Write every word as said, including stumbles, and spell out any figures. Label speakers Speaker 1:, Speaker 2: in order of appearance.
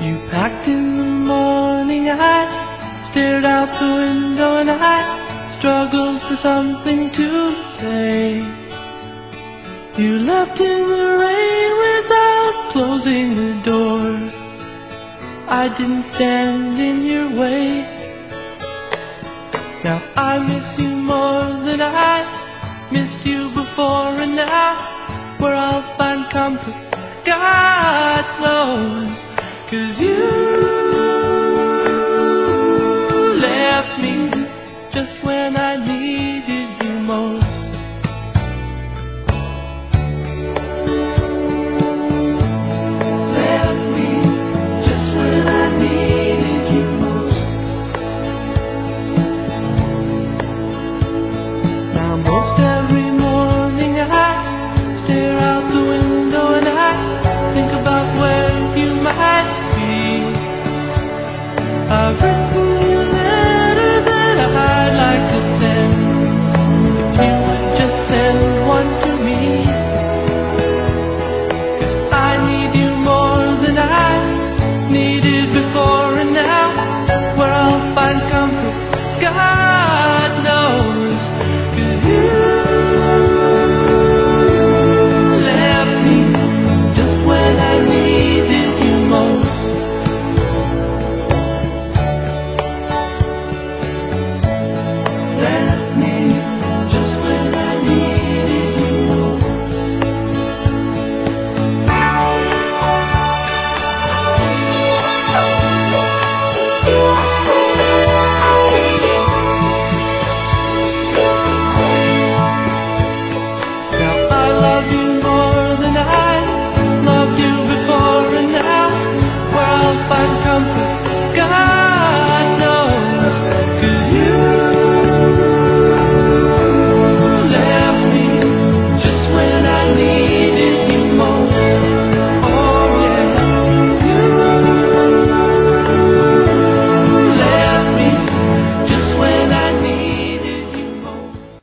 Speaker 1: You packed in the morning, I stared out the window and I struggled for something to say. You left in the rain without closing the door. I didn't stand in your way. Now I miss you more than I missed you before, and now where I'll find comfort, God knows. 'Cause you left me just when I needed you most. Left me just when I needed you most. Now most every morning I stare out the window and I think about where you might be. I've written you a letter that I'd like to send. If you would just send one to me. 'Cause I need you more than I needed before, and now where I'll find comfort, God knows. 'Cause you left me just when I needed you most. Left me just when I needed you most. Now I love you more than I loved you before, and now where I'll find comfort,